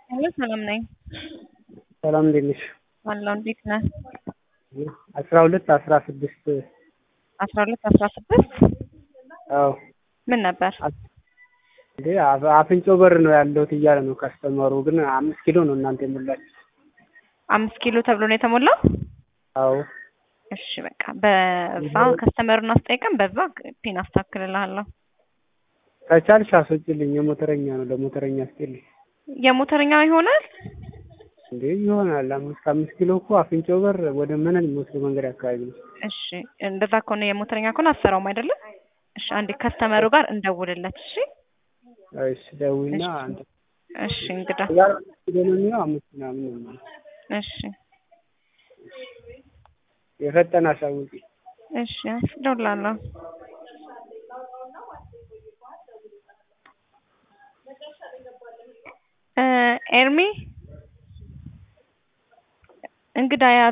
ሄሎ ሰላም ነኝ። ሰላም እንዴት ነሽ? አለሁ እንዴት ነህ? 12 16 12 16 አዎ ምን ነበር? እንዴ አፍንጮ በር ነው ያለሁት እያለ ነው ከስተመሩ ግን 5 ኪሎ ነው እናንተ የሞላችሁ። 5 ኪሎ ተብሎ ነው የተሞላው? አዎ እሺ በቃ በዛ ከስተመሩን አስጠይቀን በዛ ፒን አስተካክልልሃለሁ። ከቻልሽ አስወጪልኝ የሞተረኛ ነው ለሞተረኛ አስጪልኝ። የሞተረኛ ይሆናል? እንዴ ይሆናል 5 ኪሎ እኮ አፍንጮ በር ወደ መነን የሚወስደው መንገድ አካባቢ ነው። እሺ እንደዛ ከሆነ የሞተረኛ ከሆነ አሰራውም አይደለም? እሺ አንዴ ከስተመሩ ጋር እንደውልለት እሺ? እሺ ደውይና አንተ እሺ እንግዳ ያው ደውልና 5 ምናምን ነው። እሺ የፈጠነ አሳውቂ። እሺ እደውላለሁ። ኤርሚ እንግዳ